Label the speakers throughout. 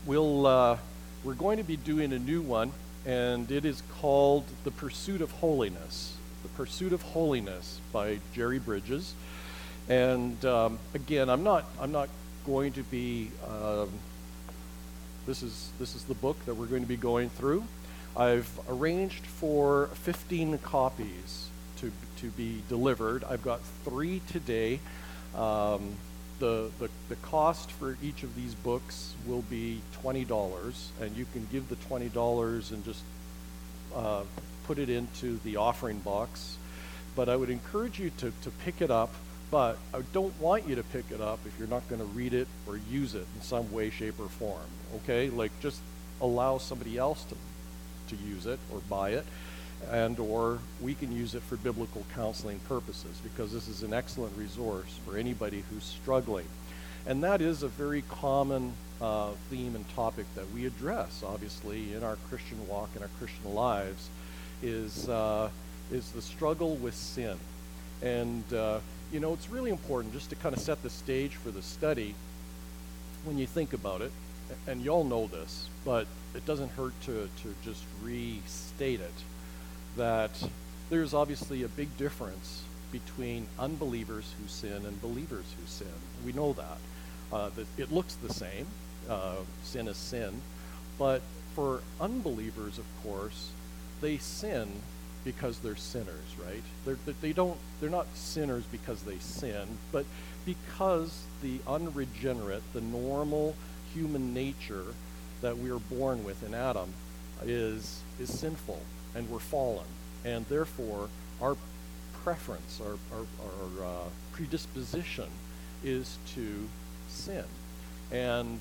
Speaker 1: We're going to be doing a new one, and it is called The Pursuit of Holiness. The Pursuit of Holiness by Jerry Bridges. And again, I'm not going to be. This is the book that we're going to be going through. I've arranged for 15 copies to be delivered. I've got 3 today. The cost for each of these books will be $20, and you can give the $20 and just put it into the offering box. But I would encourage you to pick it up, but I don't want you to pick it up if you're not going to read it or use it in some way, shape, or form, okay? Like, just allow somebody else to use it or buy it, or we can use it for biblical counseling purposes, because this is an excellent resource for anybody who's struggling. And that is a very common theme and topic that we address, obviously, in our Christian walk and our Christian lives, is the struggle with sin. And it's really important just to kind of set the stage for the study when you think about it, and you all know this, but it doesn't hurt to just restate it, that there's obviously a big difference between unbelievers who sin and believers who sin. We know that it looks the same. Sin is sin. But for unbelievers, of course, they sin because they're sinners, right? They're not sinners because they sin, but because the unregenerate, the normal human nature that we are born with in Adam is sinful, and we're fallen, and therefore our preference, our predisposition is to sin. And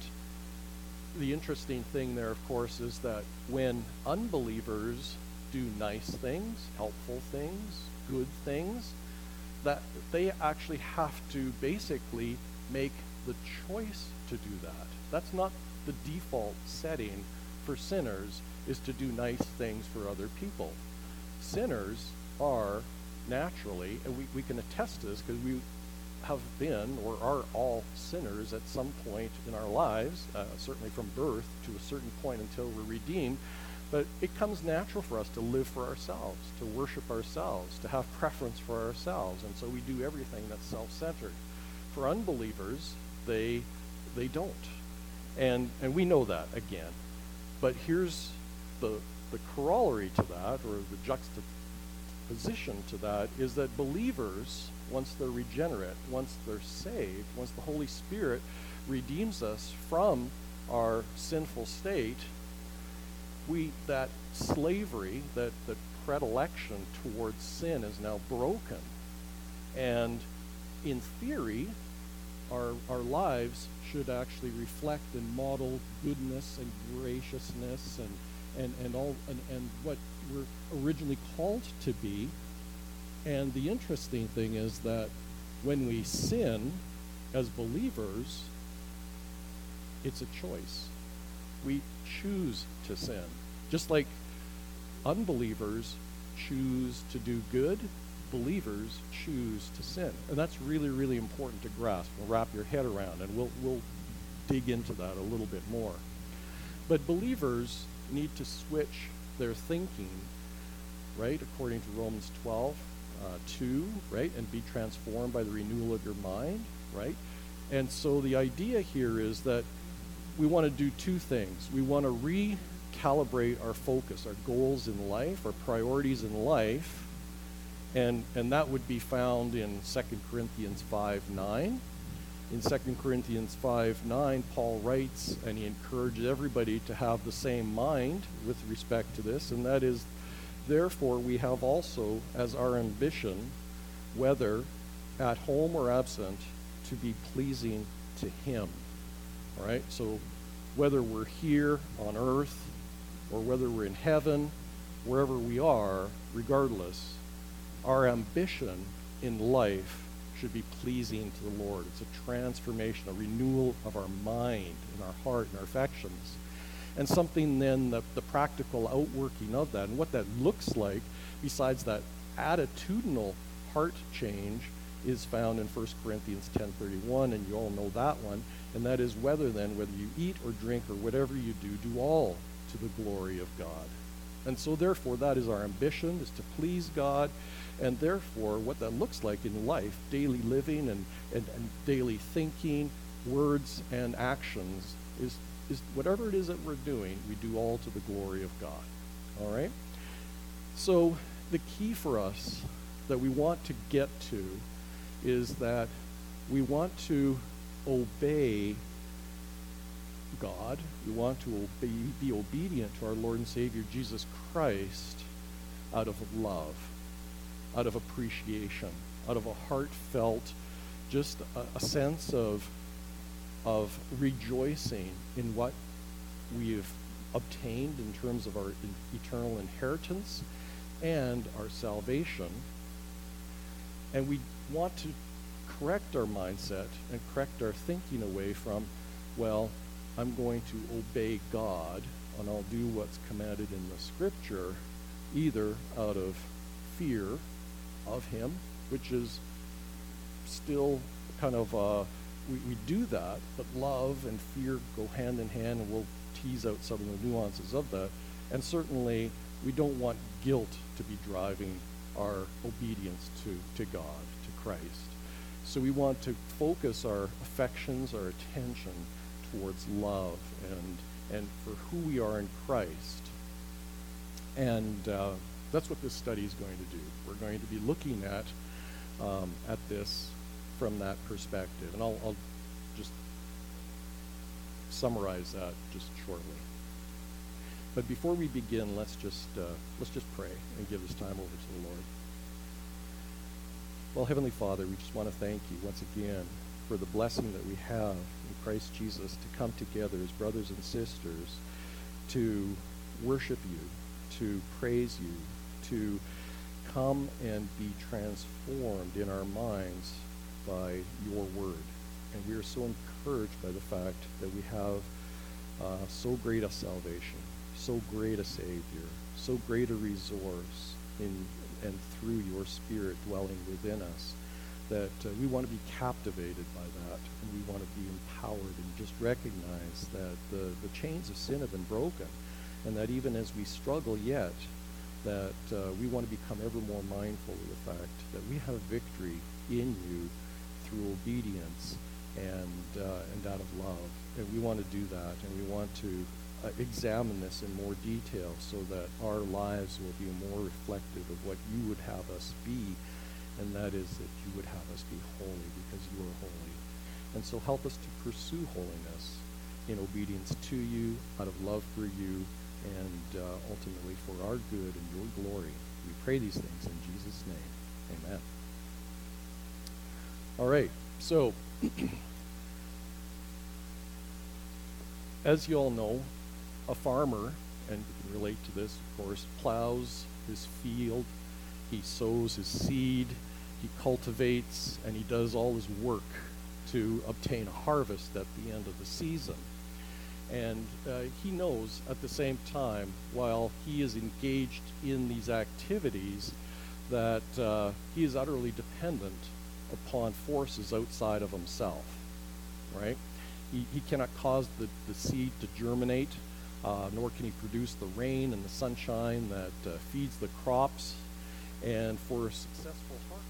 Speaker 1: the interesting thing there, of course, is that when unbelievers do nice things, helpful things, good things, that they actually have to basically make the choice to do that. That's not the default setting for sinners, is to do nice things for other people. Sinners are naturally, and we can attest to this because we have been or are all sinners at some point in our lives, certainly from birth to a certain point until we're redeemed. But it comes natural for us to live for ourselves, to worship ourselves, to have preference for ourselves, and so we do everything that's self-centered. For unbelievers, they don't. And we know that, again. But here's the corollary to that, or the juxtaposition to that, is that believers, once they're regenerate, once they're saved, once the Holy Spirit redeems us from our sinful state, that slavery, that predilection towards sin is now broken. And in theory, our lives should actually reflect and model goodness and graciousness and what we're originally called to be. And the interesting thing is that when we sin as believers, it's a choice. We choose to sin. Just like unbelievers choose to do good, believers choose to sin. And that's really, really important to grasp and wrap your head around, and we'll dig into that a little bit more. But believers need to switch their thinking, right, according to Romans 12:2, right, and be transformed by the renewal of your mind, right? And so the idea here is that we want to do 2 things. We want to recalibrate our focus, our goals in life, our priorities in life, and that would be found in 2 Corinthians 5:9. In 2 Corinthians 5:9, Paul writes, and he encourages everybody to have the same mind with respect to this, and that is, therefore we have also as our ambition, whether at home or absent, to be pleasing to him. All right, so whether we're here on earth or whether we're in heaven, wherever we are, regardless, our ambition in life should be pleasing to the Lord. It's a transformation, a renewal of our mind and our heart and our affections. And something then, the practical outworking of that, and what that looks like, besides that attitudinal heart change, is found in 1 Corinthians 10:31, and you all know that one, and that is whether you eat or drink or whatever you do all to the glory of God. And so therefore that is our ambition, is to please God, and therefore what that looks like in life, daily living and daily thinking, words and actions, is whatever it is that we're doing, we do all to the glory of God. All right? So the key for us that we want to get to is that we want to obey God. We want to be obedient to our Lord and Savior Jesus Christ out of love, out of appreciation, out of a heartfelt, just a sense of rejoicing in what we've obtained in terms of our eternal inheritance and our salvation. And we want to correct our mindset and correct our thinking away from, well, I'm going to obey God and I'll do what's commanded in the scripture, either out of fear of him, which is still kind of, we do that, but love and fear go hand in hand, and we'll tease out some of the nuances of that. And certainly we don't want guilt to be driving our obedience to God, to Christ. So we want to focus our affections, our attention towards love and for who we are in Christ. And that's what this study is going to do. We're going to be looking at this from that perspective. And I'll just summarize that just shortly. But before we begin, let's just pray and give this time over to the Lord. Well, Heavenly Father, we just want to thank you once again for the blessing that we have in Christ Jesus to come together as brothers and sisters to worship you, to praise you, to come and be transformed in our minds by your word. And we are so encouraged by the fact that we have so great a salvation, so great a Savior, so great a resource in and through your Spirit dwelling within us, that we want to be captivated by that, and we want to be empowered and just recognize that the chains of sin have been broken, and that even as we struggle yet, that we want to become ever more mindful of the fact that we have victory in you through obedience and out of love. And we want to do that, and we want to examine this in more detail so that our lives will be more reflective of what you would have us be, and that is that you would have us be holy because you are holy. And so help us to pursue holiness in obedience to you, out of love for you, and ultimately for our good and your glory. We pray these things in Jesus' name. Amen. All right, so as you all know, a farmer, and we can relate to this, of course, plows his field, he sows his seed, he cultivates, and he does all his work to obtain a harvest at the end of the season. And he knows at the same time, while he is engaged in these activities, that he is utterly dependent upon forces outside of himself, right? He cannot cause the seed to germinate, nor can he produce the rain and the sunshine that feeds the crops. And for a successful harvest,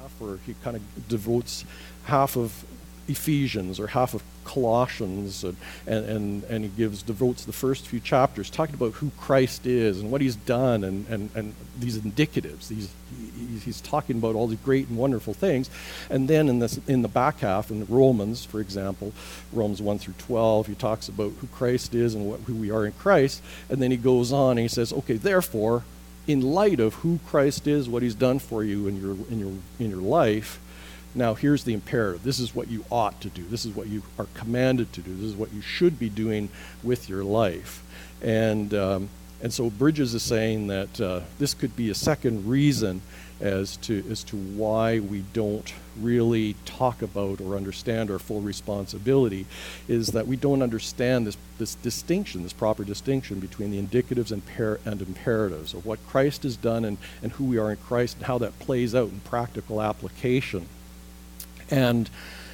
Speaker 1: or he kind of devotes half of Ephesians or half of Colossians, and he devotes the first few chapters talking about who Christ is and what he's done, and these indicatives. He's talking about all these great and wonderful things. And then in the back half, in Romans, for example, Romans 1 through 12, he talks about who Christ is and who we are in Christ. And then he goes on and he says, okay, therefore, in light of who Christ is, what he's done for you in your life, now here's the imperative. This is what you ought to do. This is what you are commanded to do. This is what you should be doing with your life. And so Bridges is saying that this could be a second reason as to why we don't really talk about or understand our full responsibility, is that we don't understand this distinction, this proper distinction between the indicatives and imperatives of what Christ has done and who we are in Christ and how that plays out in practical application. And,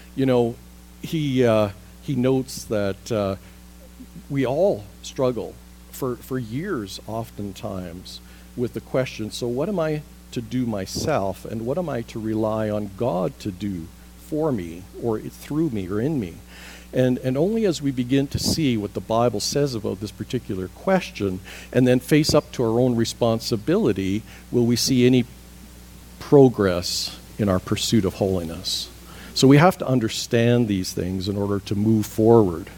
Speaker 1: he notes that we all struggle for years oftentimes with the question, so what am I to do myself, and what am I to rely on God to do for me or through me or in me? And only as we begin to see what the Bible says about this particular question and then face up to our own responsibility will we see any progress in our pursuit of holiness. So we have to understand these things in order to move forward.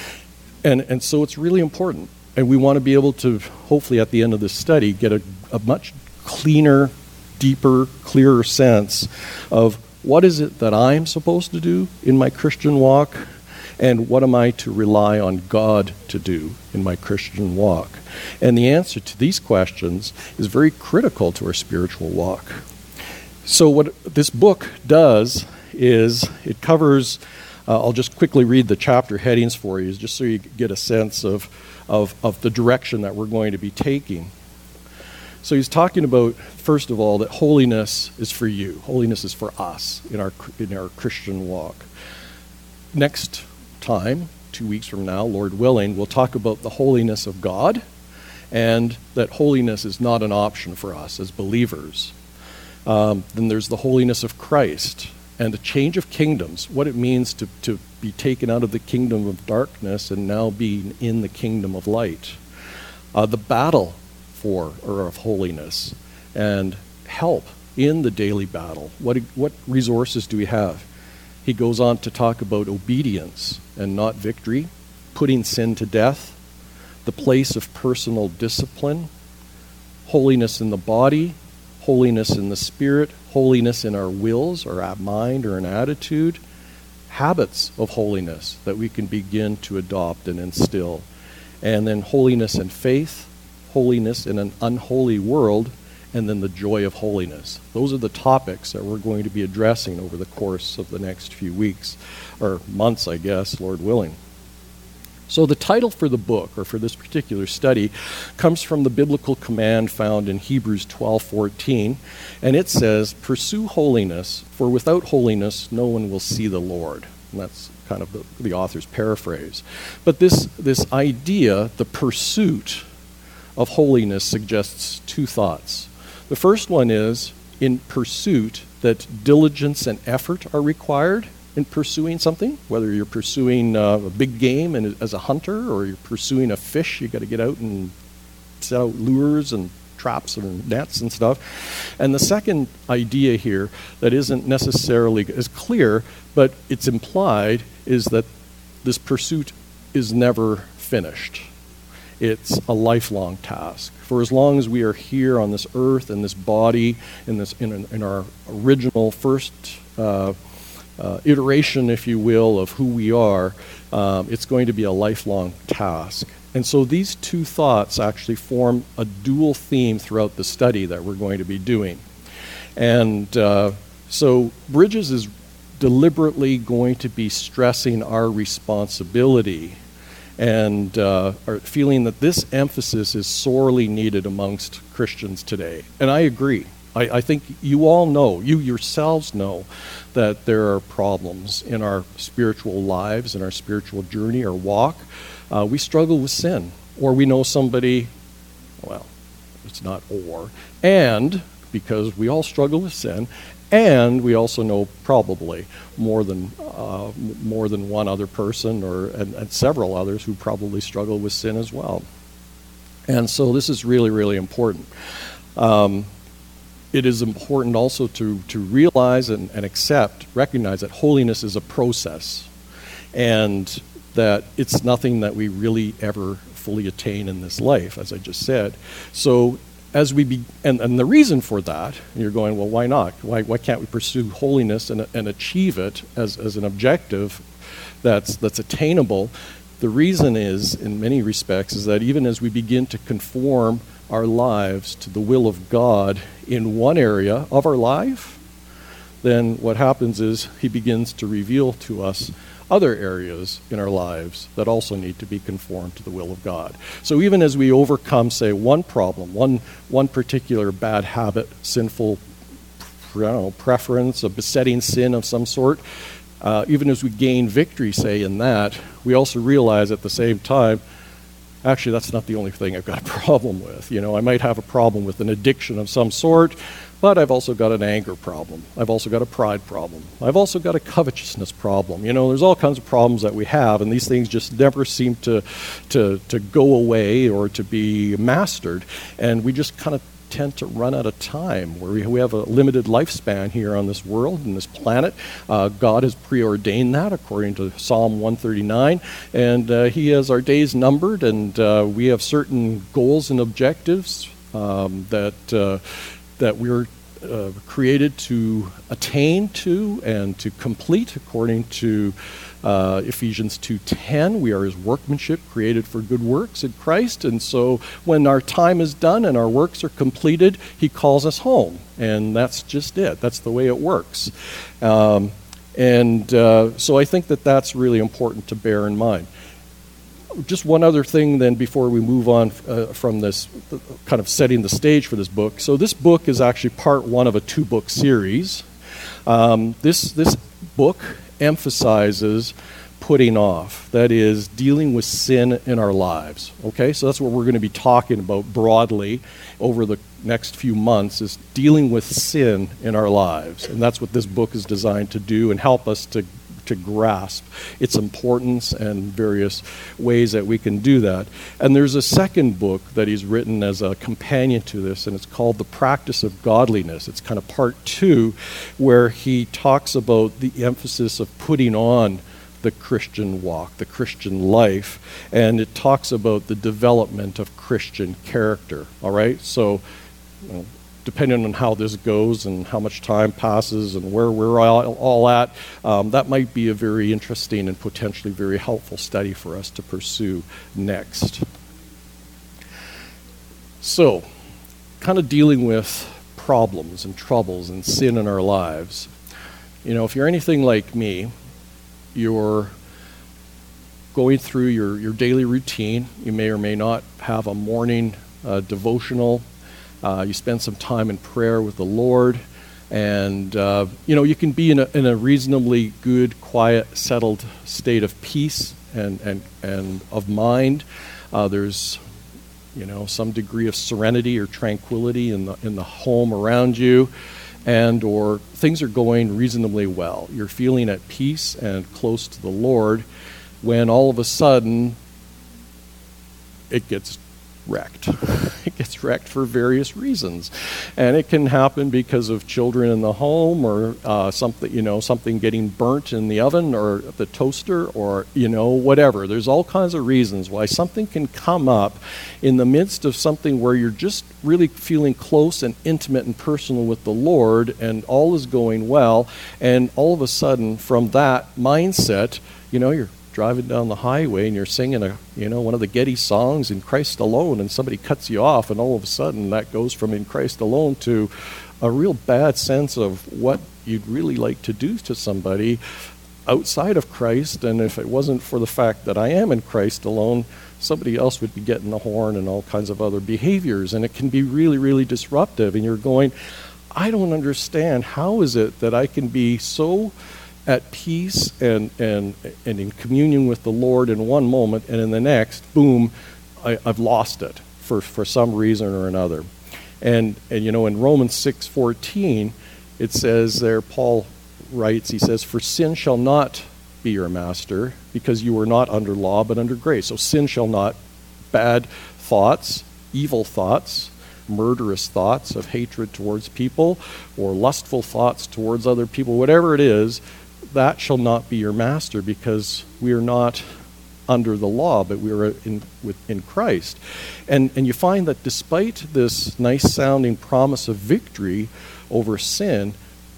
Speaker 1: And so it's really important. And we want to be able to, hopefully at the end of this study, get a much cleaner, deeper, clearer sense of what is it that I'm supposed to do in my Christian walk, and what am I to rely on God to do in my Christian walk. And the answer to these questions is very critical to our spiritual walk. So what this book does is it covers, I'll just quickly read the chapter headings for you, just so you get a sense of the direction that we're going to be taking. So he's talking about, first of all, that holiness is for you. Holiness is for us in our Christian walk. Next time, 2 weeks from now, Lord willing, we'll talk about the holiness of God, and that holiness is not an option for us as believers. Then there's the holiness of Christ and the change of kingdoms, what it means to be taken out of the kingdom of darkness and now being in the kingdom of light. The battle of holiness and help in the daily battle. What resources do we have? He goes on to talk about obedience and not victory, putting sin to death, the place of personal discipline, holiness in the body, holiness in the spirit, holiness in our wills or our mind or an attitude, habits of holiness that we can begin to adopt and instill, and then holiness and faith, holiness in an unholy world, and then the joy of holiness. Those are the topics that we're going to be addressing over the course of the next few weeks, or months, I guess, Lord willing. So the title for the book, or for this particular study, comes from the biblical command found in Hebrews 12:14, and it says, "Pursue holiness, for without holiness no one will see the Lord." And that's kind of the author's paraphrase. But this idea, the pursuit of holiness, suggests two thoughts. The first one is, in pursuit, that diligence and effort are required in pursuing something, whether you're pursuing a big game and as a hunter, or you're pursuing a fish. You got to get out and set out lures and traps and nets and stuff. And the second idea here that isn't necessarily as clear, but it's implied, is that this pursuit is never finished. It's a lifelong task. For as long as we are here on this earth, in this body, in our original first iteration, if you will, of who we are, it's going to be a lifelong task. And so these two thoughts actually form a dual theme throughout the study that we're going to be doing. And so Bridges is deliberately going to be stressing our responsibility and are feeling that this emphasis is sorely needed amongst Christians today. And I agree. I think you all know, you yourselves know, that there are problems in our spiritual lives, in our spiritual journey or walk. We struggle with sin, or we know somebody, well, it's not or, and because we all struggle with sin, And we also know probably more than one other person and several others who probably struggle with sin as well. And so this is really, really important. It is important also to realize and recognize that holiness is a process, and that it's nothing that we really ever fully attain in this life, as I just said. So as and the reason for that, and you're going, well, why not? Why can't we pursue holiness and achieve it as an objective that's attainable? The reason is, in many respects, is that even as we begin to conform our lives to the will of God in one area of our life, then what happens is he begins to reveal to us other areas in our lives that also need to be conformed to the will of God. So even as we overcome, say, one problem, one particular bad habit, sinful preference, a besetting sin of some sort, even as we gain victory, say, in that, we also realize at the same time, actually, that's not the only thing I've got a problem with. I might have a problem with an addiction of some sort, but I've also got an anger problem. I've also got a pride problem. I've also got a covetousness problem. There's all kinds of problems that we have, and these things just never seem to go away or to be mastered, and we just kind of tend to run out of time, where we have a limited lifespan here on this world and this planet. God has preordained that according to Psalm 139, and he has our days numbered, and we have certain goals and objectives that we're created to attain to and to complete according to Ephesians 2:10. We are his workmanship, created for good works in Christ. And so when our time is done and our works are completed, he calls us home. And that's just it. That's the way it works. So I think that that's really important to bear in mind. Just one other thing then before we move on from this, kind of setting the stage for this book. So this book is actually part one of a 2-book series. This book emphasizes putting off, that is, dealing with sin in our lives. Okay, so that's what we're going to be talking about broadly over the next few months, is dealing with sin in our lives. And that's what this book is designed to do and help us to grasp its importance and various ways that we can do that. And there's a second book that he's written as a companion to this, and it's called The Practice of Godliness. It's kind of part 2, where he talks about the emphasis of putting on the Christian walk, the Christian life, and it talks about the development of Christian character. All right? So, depending on how this goes and how much time passes and where we're all at, that might be a very interesting and potentially very helpful study for us to pursue next. So, kind of dealing with problems and troubles and sin in our lives. If you're anything like me, you're going through your daily routine. You may or may not have a morning devotional. You spend some time in prayer with the Lord, and you can be in a reasonably good, quiet, settled state of peace and of mind. There's some degree of serenity or tranquility in the home around you, or things are going reasonably well. You're feeling at peace and close to the Lord, when all of a sudden it gets wrecked. It gets wrecked for various reasons, and it can happen because of children in the home, or something getting burnt in the oven or the toaster, or whatever. There's all kinds of reasons why something can come up in the midst of something where you're just really feeling close and intimate and personal with the Lord, and all is going well, and all of a sudden, from that mindset, you're driving down the highway and you're singing one of the Getty songs, In Christ Alone, and somebody cuts you off, and all of a sudden that goes from In Christ Alone to a real bad sense of what you'd really like to do to somebody outside of Christ. And if it wasn't for the fact that I am in Christ alone, somebody else would be getting the horn and all kinds of other behaviors, and it can be really, really disruptive. And you're going, I don't understand, how is it that I can be so at peace and in communion with the Lord in one moment, and in the next, boom, I've lost it for some reason or another. And in Romans 6:14, It says there, Paul writes, he says, "For sin shall not be your master, because you are not under law, but under grace." So sin shall not, bad thoughts, evil thoughts, murderous thoughts of hatred towards people, or lustful thoughts towards other people, whatever it is, that shall not be your master, because we are not under the law, but we are in Christ. And you find that despite this nice-sounding promise of victory over sin,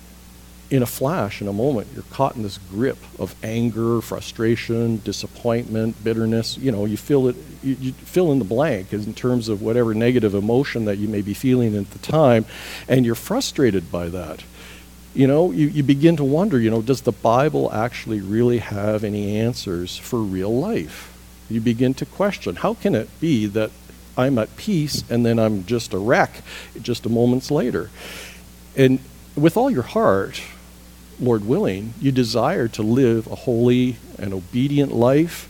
Speaker 1: in a flash, in a moment, you're caught in this grip of anger, frustration, disappointment, bitterness. You fill it. You fill in the blank in terms of whatever negative emotion that you may be feeling at the time, and you're frustrated by that. You begin to wonder, does the Bible actually really have any answers for real life? You begin to question, how can it be that I'm at peace and then I'm just a wreck just a moments later? And with all your heart, Lord willing, you desire to live a holy and obedient life,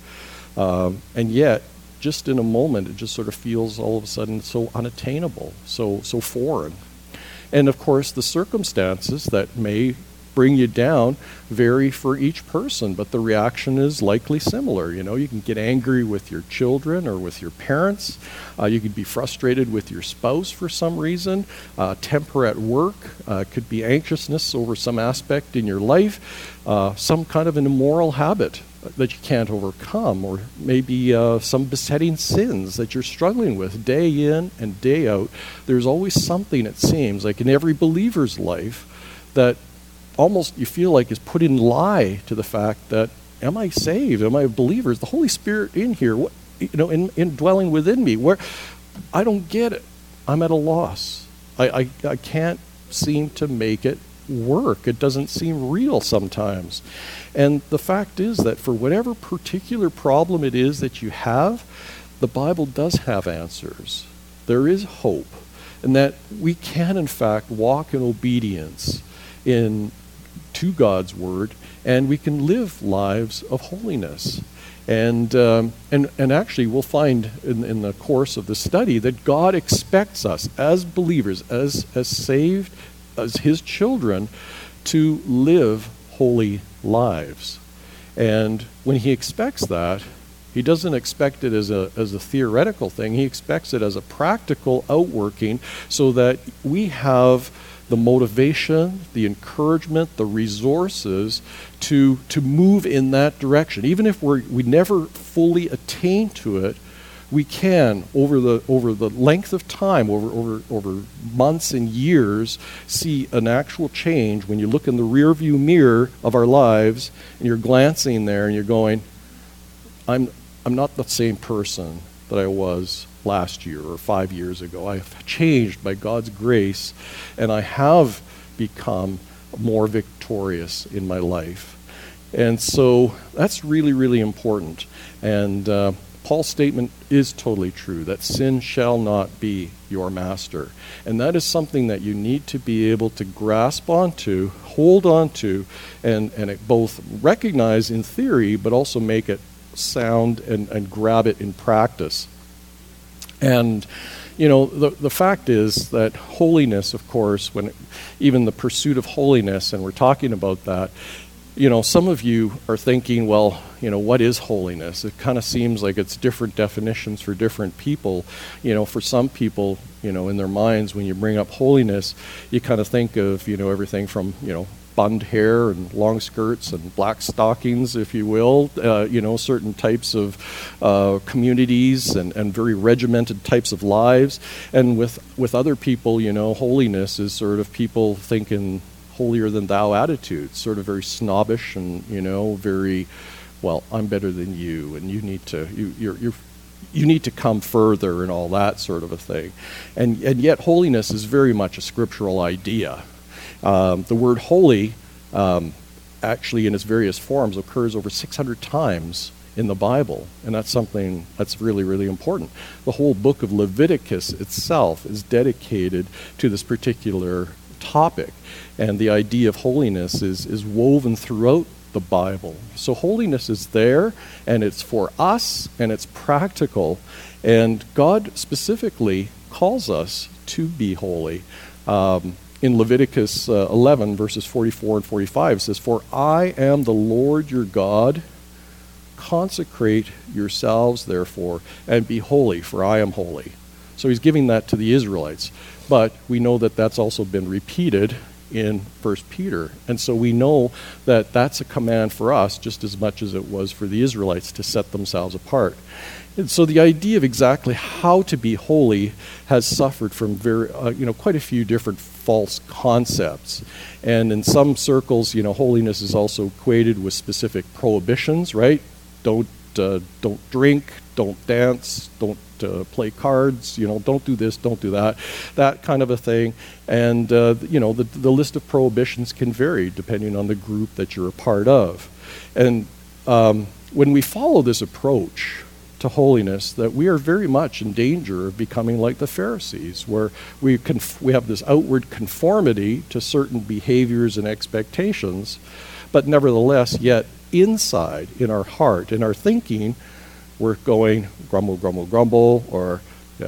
Speaker 1: and yet, just in a moment, it just sort of feels all of a sudden so unattainable, so foreign. And of course, the circumstances that may bring you down vary for each person, but the reaction is likely similar. You can get angry with your children or with your parents. You could be frustrated with your spouse for some reason. Temper at work could be anxiousness over some aspect in your life, some kind of an immoral habit that you can't overcome, or maybe some besetting sins that you're struggling with day in and day out. There's always something, it seems, like in every believer's life, that almost you feel like is put in lie to the fact that, am I saved? Am I a believer? Is the Holy Spirit in here? What, in dwelling within me? Where I don't get it. I'm at a loss. I can't seem to make it work. It doesn't seem real sometimes. And the fact is that for whatever particular problem it is that you have, the Bible does have answers. There is hope. And that we can, in fact, walk in obedience to God's word, and we can live lives of holiness. And actually, we'll find in the course of the study that God expects us as believers, as saved, as His children, to live holy lives. And when He expects that, He doesn't expect it as a theoretical thing. He expects it as a practical outworking, so that we have the motivation, the encouragement, the resources to move in that direction. Even if we never fully attain to it, we can, over the length of time, over months and years, see an actual change when you look in the rearview mirror of our lives and you're glancing there and you're going, I'm not the same person that I was last year or 5 years ago. I have changed by God's grace, and I have become more victorious in my life. And so that's really, really important. And Paul's statement is totally true, that sin shall not be your master. And that is something that you need to be able to grasp onto, hold onto, and it both recognize in theory, but also make it sound and grab it in practice. And, the fact is that holiness, of course, even the pursuit of holiness, and we're talking about that, some of you are thinking, well, what is holiness? It kind of seems like it's different definitions for different people. For some people, in their minds, when you bring up holiness, you kind of think of, everything from, bunned hair and long skirts and black stockings, if you will, certain types of communities and very regimented types of lives. And with other people, holiness is sort of people thinking holier than thou attitudes, sort of very snobbish and, very, well, I'm better than you, and you need to, you need to come further and all that sort of a thing. And yet holiness is very much a scriptural idea. The word holy, actually in its various forms, occurs over 600 times in the Bible, and that's something that's really, really important. The whole book of Leviticus itself is dedicated to this particular topic, and the idea of holiness is woven throughout the Bible. So holiness is there, and it's for us, and it's practical, and God specifically calls us to be holy. in Leviticus 11, verses 44 and 45, it says, "For I am the Lord your God. Consecrate yourselves, therefore, and be holy, for I am holy." So he's giving that to the Israelites. But we know that that's also been repeated in 1 Peter. And so we know that that's a command for us just as much as it was for the Israelites to set themselves apart. And so the idea of exactly how to be holy has suffered from quite a few different false concepts. And in some circles, holiness is also equated with specific prohibitions, right? Don't drink, don't dance, don't play cards, don't do this, don't do that kind of a thing. And, the list of prohibitions can vary depending on the group that you're a part of. And when we follow this approach to holiness, that we are very much in danger of becoming like the Pharisees, where we have this outward conformity to certain behaviors and expectations, but nevertheless, yet inside, in our heart, in our thinking, we're going grumble, grumble, grumble, or,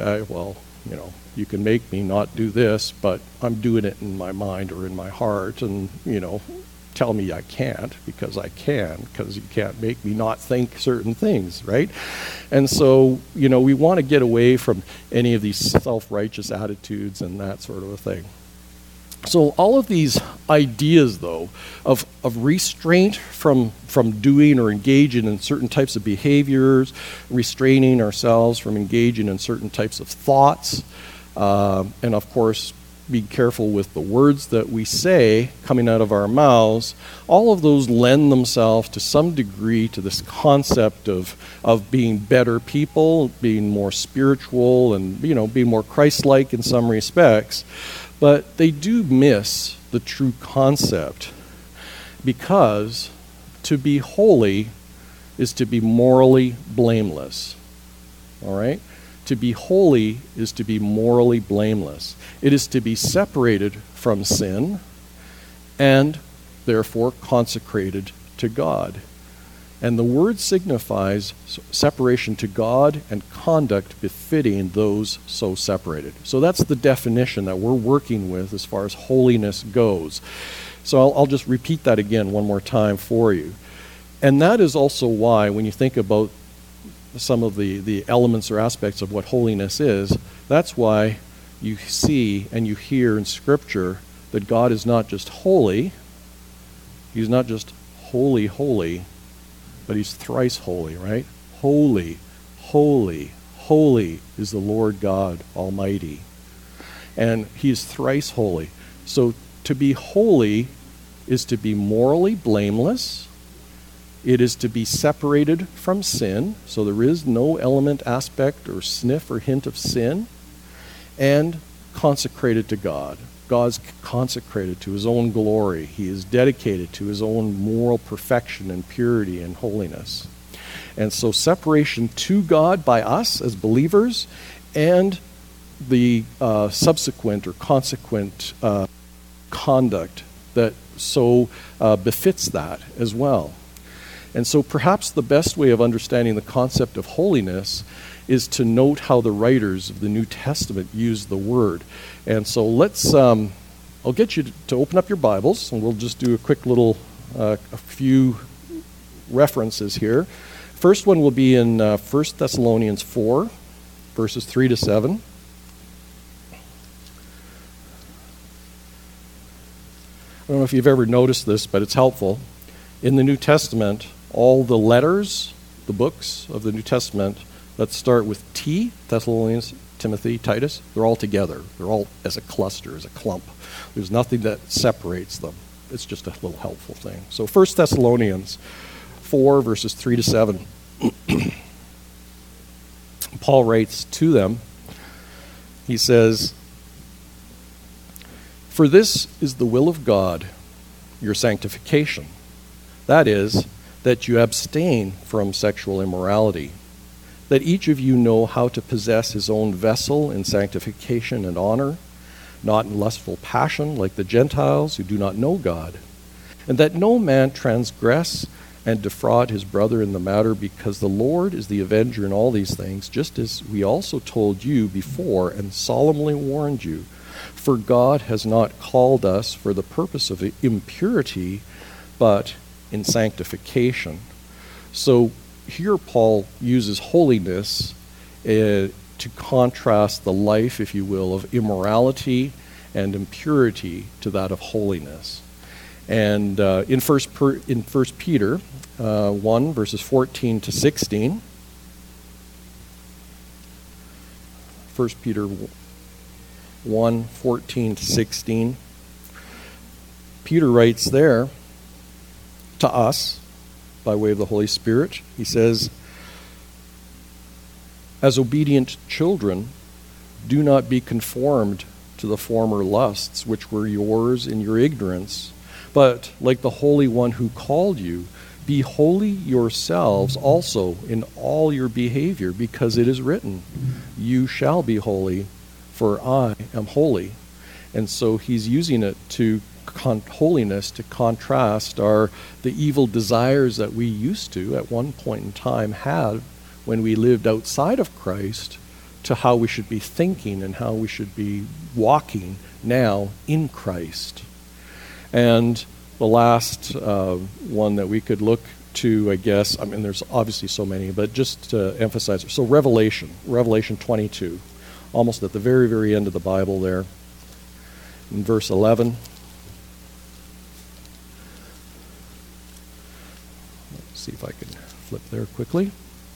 Speaker 1: you can make me not do this, but I'm doing it in my mind or in my heart, and, tell me I can't, because I can, because you can't make me not think certain things, right? And so, we want to get away from any of these self-righteous attitudes and that sort of a thing. So all of these ideas, though, of restraint from doing or engaging in certain types of behaviors, restraining ourselves from engaging in certain types of thoughts, and of course, be careful with the words that we say coming out of our mouths, all of those lend themselves to some degree to this concept of being better people, being more spiritual, and being more Christ-like in some respects. But they do miss the true concept, because to be holy is to be morally blameless. All right? To be holy is to be morally blameless. It is to be separated from sin and therefore consecrated to God. And the word signifies separation to God and conduct befitting those so separated. So that's the definition that we're working with as far as holiness goes. So I'll just repeat that again one more time for you. And that is also why, when you think about some of the elements or aspects of what holiness is, that's why you see and you hear in Scripture that God is not just holy, He's not just holy, holy, but He's thrice holy, right? Holy, holy, holy is the Lord God Almighty. And He is thrice holy. So to be holy is to be morally blameless. It is to be separated from sin, so there is no element, aspect, or sniff or hint of sin, and consecrated to God. God's consecrated to His own glory. He is dedicated to His own moral perfection and purity and holiness. And so separation to God by us as believers, and the subsequent or consequent conduct that so befits that as well. And so perhaps the best way of understanding the concept of holiness is to note how the writers of the New Testament use the word. And so let's, I'll get you to open up your Bibles, and we'll just do a quick little, a few references here. First one will be in 1 Thessalonians 4, verses 3 to 7. I don't know if you've ever noticed this, but it's helpful. In the New Testament, all the letters, the books of the New Testament that start with T, Thessalonians, Timothy, Titus, they're all together. They're all as a cluster, as a clump. There's nothing that separates them. It's just a little helpful thing. So 1 Thessalonians 4, verses 3 to 7. Paul writes to them, he says, "For this is the will of God, your sanctification. That is, that you abstain from sexual immorality, that each of you know how to possess his own vessel in sanctification and honor, not in lustful passion like the Gentiles who do not know God, and that no man transgress and defraud his brother in the matter, because the Lord is the avenger in all these things, just as we also told you before and solemnly warned you, For God has not called us for the purpose of impurity, but in sanctification. So here Paul uses holiness to contrast the life, if you will, of immorality and impurity to that of holiness. And in First Peter 1, verses 14 to 16, 1 Peter 1, 14 to 16, Peter writes there to us, by way of the Holy Spirit, he says, "As obedient children, do not be conformed to the former lusts which were yours in your ignorance, but like the Holy One who called you, be holy yourselves also in all your behavior, because it is written, 'You shall be holy, for I am holy.'" And so he's using it to holiness to contrast the evil desires that we used to at one point in time had when we lived outside of Christ, to how we should be thinking and how we should be walking now in Christ. And the last one that we could look to, I guess, I mean, there's obviously so many, but just to emphasize, so Revelation 22, almost at the very, very end of the Bible there, in verse 11. Let's see if I can flip there quickly.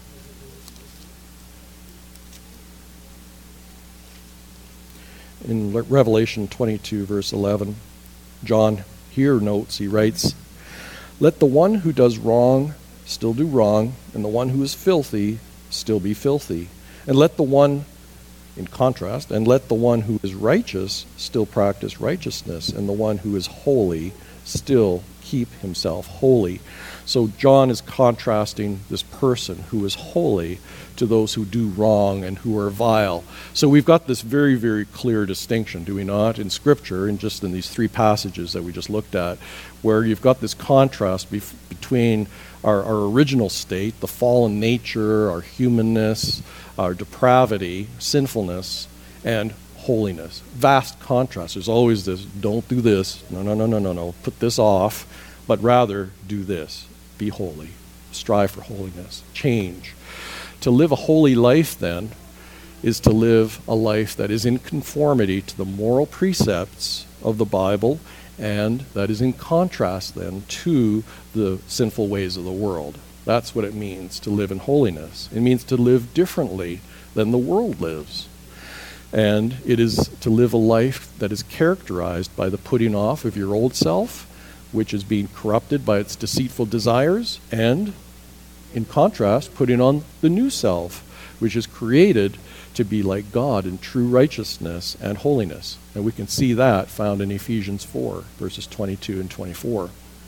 Speaker 1: In Revelation 22, verse 11, John here notes, he writes, "Let the one who does wrong still do wrong, and the one who is filthy still be filthy. And let the one," in contrast, "and let the one who is righteous still practice righteousness, and the one who is holy still keep himself holy." So John is contrasting this person who is holy to those who do wrong and who are vile. So we've got this very, very clear distinction, do we not, in Scripture, and just in these three passages that we just looked at, where you've got this contrast between our original state, the fallen nature, our humanness, our depravity, sinfulness, and holiness. Vast contrast. There's always this, don't do this, no, put this off, but rather do this. Be holy. Strive for holiness. Change. To live a holy life, then, is to live a life that is in conformity to the moral precepts of the Bible, and that is in contrast, then, to the sinful ways of the world. That's what it means to live in holiness. It means to live differently than the world lives. And it is to live a life that is characterized by the putting off of your old self, which is being corrupted by its deceitful desires, and, in contrast, putting on the new self, which is created to be like God in true righteousness and holiness. And we can see that found in Ephesians 4, verses 22 and 24.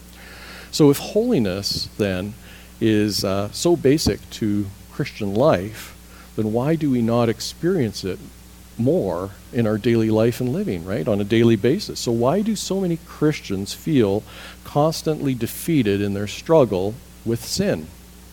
Speaker 1: So if holiness, then, is so basic to Christian life, then why do we not experience it more in our daily life and living, right, on a daily basis? So why do so many Christians feel constantly defeated in their struggle with sin?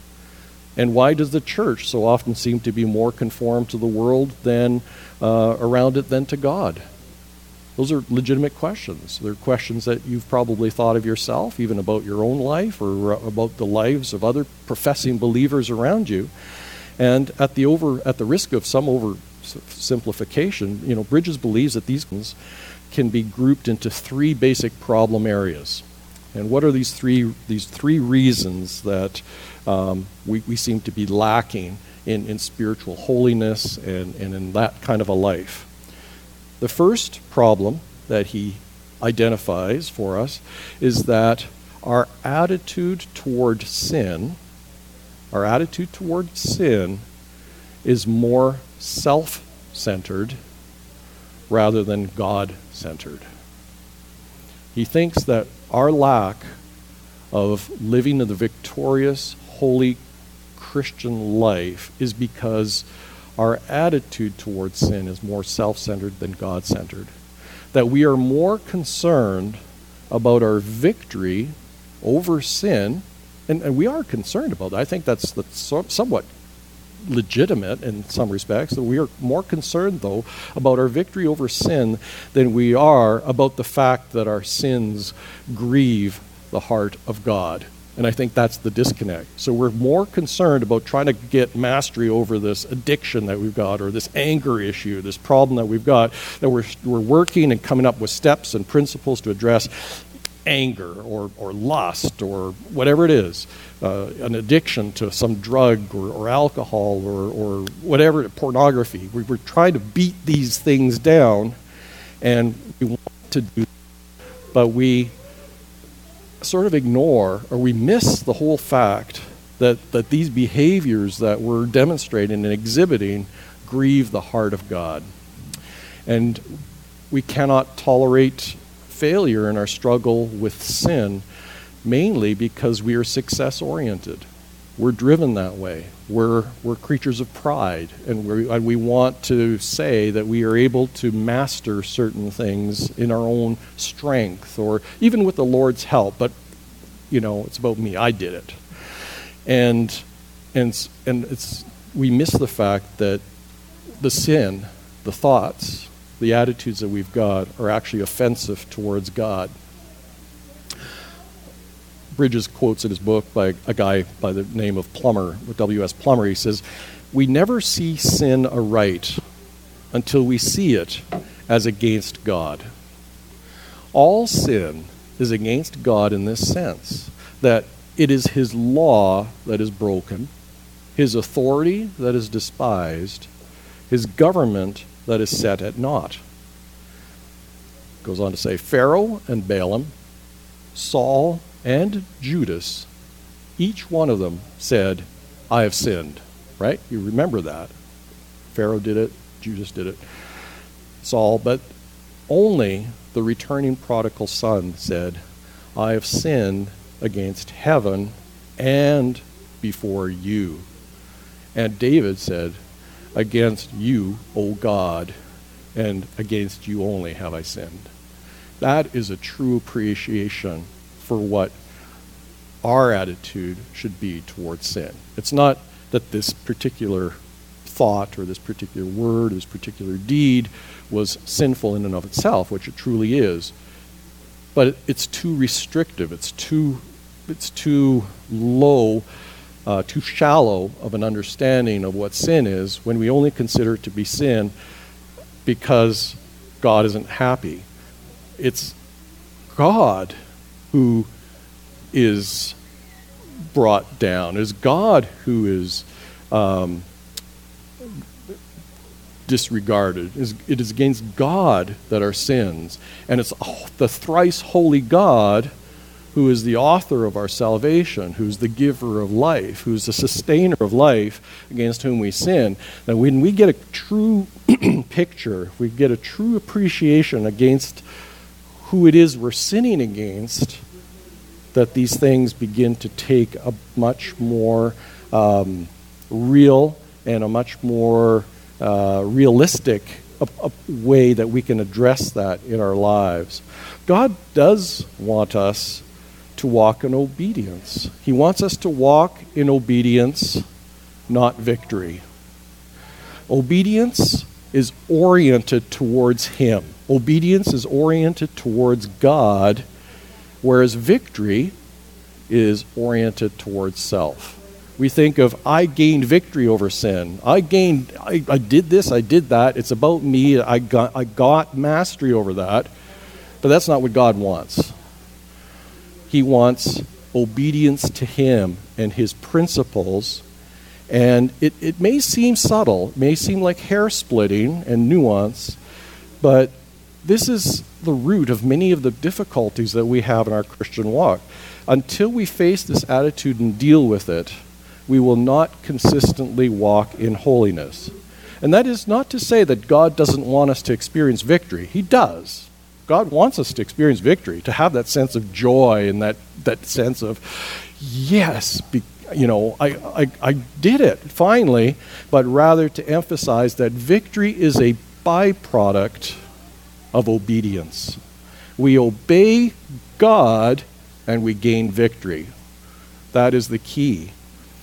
Speaker 1: And why does the church so often seem to be more conformed to the world than around it than to God? Those are legitimate questions. They're questions that you've probably thought of yourself, even about your own life or about the lives of other professing believers around you. And at the risk of some oversimplification, Bridges believes that these can be grouped into three basic problem areas. And what are these three reasons that we seem to be lacking in spiritual holiness and in that kind of a life? The first problem that he identifies for us is that our attitude toward sin is more self-centered rather than God-centered. He thinks that our lack of living the victorious, holy Christian life is because our attitude towards sin is more self-centered than God-centered. That we are more concerned about our victory over sin, and we are concerned about that. I think that's somewhat legitimate in some respects. We are more concerned, though, about our victory over sin than we are about the fact that our sins grieve the heart of God. And I think that's the disconnect. So we're more concerned about trying to get mastery over this addiction that we've got, or this anger issue, this problem that we've got, that we're working and coming up with steps and principles to address anger or lust or whatever it is, an addiction to some drug or alcohol or whatever, pornography. We're trying to beat these things down, and we want to do, but we sort of ignore, or we miss the whole fact that these behaviors that we're demonstrating and exhibiting grieve the heart of God. And we cannot tolerate failure in our struggle with sin, mainly because we are success-oriented. We're driven that way. We're creatures of pride, and we want to say that we are able to master certain things in our own strength, or even with the Lord's help. But it's about me. I did it, and we miss the fact that the sin, the thoughts, the attitudes that we've got are actually offensive towards God. Bridges quotes in his book by a guy by the name of Plummer, W.S. Plummer. He says, "We never see sin aright until we see it as against God." All sin is against God in this sense, that it is his law that is broken, his authority that is despised, his government that is set at naught. Goes on to say, Pharaoh and Balaam, Saul and Judas, each one of them said, "I have sinned." Right? You remember that. Pharaoh did it, Judas did it, Saul, but only the returning prodigal son said, "I have sinned against heaven and before you." And David said, "Against you, O God, and against you only have I sinned." That is a true appreciation for what our attitude should be towards sin. It's not that this particular thought or this particular word, this particular deed was sinful in and of itself, which it truly is, but it's too restrictive. It's too low, too shallow of an understanding of what sin is when we only consider it to be sin because God isn't happy. It's God who is brought down. It's God who is disregarded. It is against God that our sins. And it's the thrice holy God who is the author of our salvation, who's the giver of life, who's the sustainer of life, against whom we sin. And when we get a true picture, we get a true appreciation against who it is we're sinning against, that these things begin to take a much more real and a much more realistic way that we can address that in our lives. God does want us to walk in obedience. He wants us to walk in obedience, not victory. Obedience is oriented towards Him. Obedience is oriented towards God, whereas victory is oriented towards self. We think of, I gained victory over sin. I did this, I did that. It's about me. I got mastery over that. But that's not what God wants. He wants obedience to Him and His principles. And it may seem subtle, it may seem like hair splitting and nuance, but this is the root of many of the difficulties that we have in our Christian walk. Until we face this attitude and deal with it, we will not consistently walk in holiness. And that is not to say that God doesn't want us to experience victory. He does. God wants us to experience victory, to have that sense of joy and that sense of, yes, I did it, finally, but rather to emphasize that victory is a byproduct of obedience. We obey God and we gain victory. That is the key.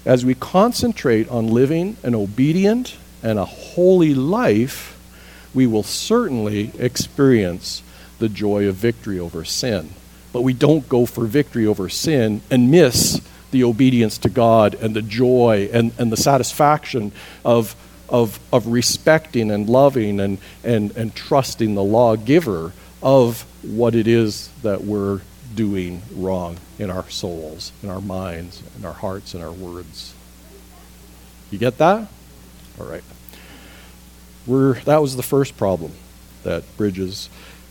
Speaker 1: as we concentrate on living an obedient and a holy life, we will certainly experience the joy of victory over sin. But we don't go for victory over sin and miss the obedience to God and the joy and the satisfaction of respecting and loving and trusting the lawgiver of what it is that we're doing wrong in our souls, in our minds, in our hearts, in our words. You get that? All right. That was the first problem that Bridges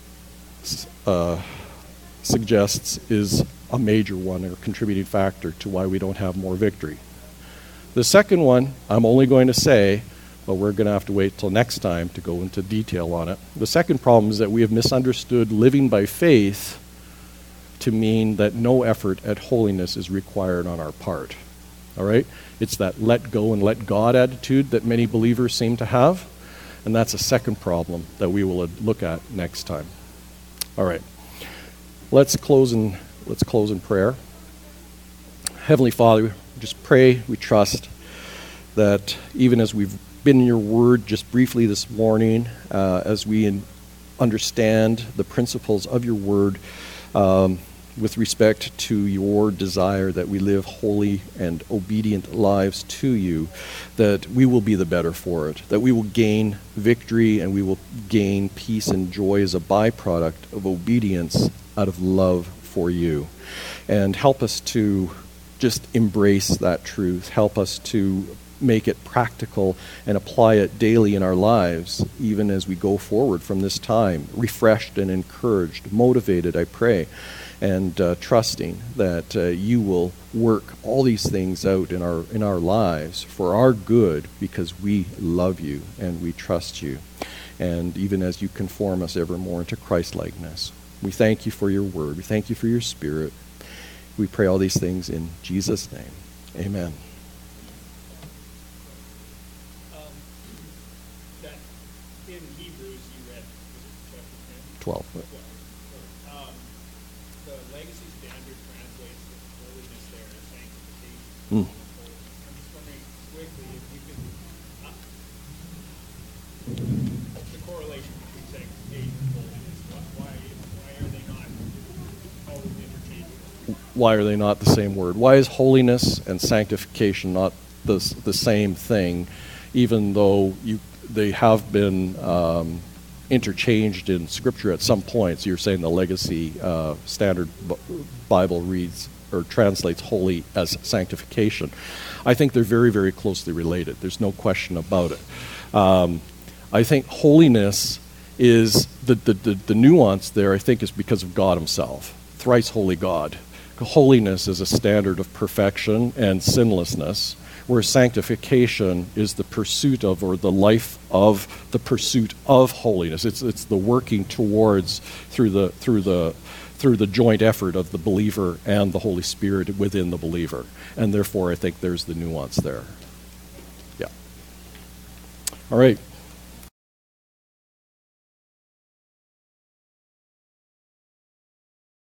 Speaker 1: suggests is a major one or contributing factor to why we don't have more victory. The second one, I'm only going to say, but we're going to have to wait till next time to go into detail on it. The second problem is that we have misunderstood living by faith to mean that no effort at holiness is required on our part. All right? It's that let go and let God attitude that many believers seem to have, and that's a second problem that we will look at next time. All right. Let's close in prayer. Heavenly Father, we just pray, we trust that even as we've been in your word just briefly this morning, as we understand the principles of your word with respect to your desire that we live holy and obedient lives to you, that we will be the better for it, that we will gain victory and we will gain peace and joy as a byproduct of obedience out of love for you. And help us to just embrace that truth. Help us to make it practical and apply it daily in our lives, even as we go forward from this time, refreshed and encouraged, motivated, I pray, and trusting that you will work all these things out in our lives for our good, because we love you and we trust you. And even as you conform us ever more into Christ-likeness, we thank you for your word. We thank you for your Spirit. We pray all these things in Jesus' name. Amen.
Speaker 2: That in Hebrews you read, chapter 10?
Speaker 1: 12.
Speaker 2: The Legacy Standard translates the holiness there as sanctification.
Speaker 1: Mm.
Speaker 2: I'm just wondering quickly if you could, the correlation between sanctification and holiness. Why are they not always interchangeable?
Speaker 1: Why are they not the same word? Why is holiness and sanctification not the same thing, even though they have been interchanged in Scripture at some points? You're saying the Legacy Standard Bible reads or translates holy as sanctification. I think they're very, very closely related. There's no question about it. I think holiness is the nuance there, I think, is because of God himself, thrice holy God. Holiness is a standard of perfection and sinlessness, where sanctification is the pursuit of, or the life of the pursuit of holiness. It's the working towards through the joint effort of the believer and the Holy Spirit within the believer. And therefore, I think there's the nuance there. Yeah. All right.